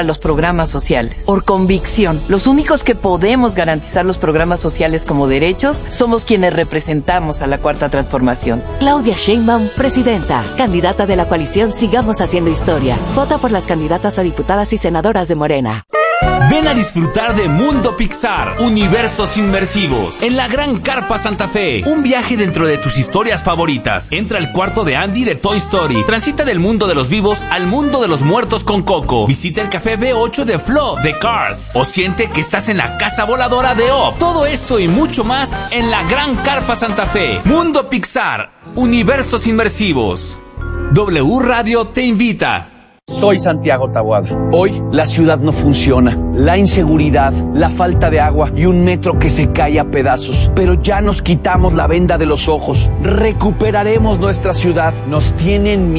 los programas sociales. Por convicción, los únicos que podemos garantizar los programas sociales como derechos somos quienes representamos a la Cuarta Transformación. Claudia Sheinbaum, presidenta, candidata de la coalición Sigamos Haciendo Historia. Vota por las candidatas a diputadas y senadoras de Morena. Ven a disfrutar de Mundo Pixar, universos inmersivos, en la Gran Carpa Santa Fe. Un viaje dentro de tus historias favoritas. Entra al cuarto de Andy de Toy Story. Transita del mundo de los vivos al mundo de los muertos con Coco. Visita el café B8 de Flo de Cars. O siente que estás en la casa voladora de Up. Todo eso y mucho más en la Gran Carpa Santa Fe. Mundo Pixar, universos inmersivos. W Radio te invita. Soy Santiago Taboada. Hoy la ciudad no funciona. La inseguridad, la falta de agua y un metro que se cae a pedazos. Pero ya nos quitamos la venda de los ojos. Recuperaremos nuestra ciudad. Nos tienen miedo.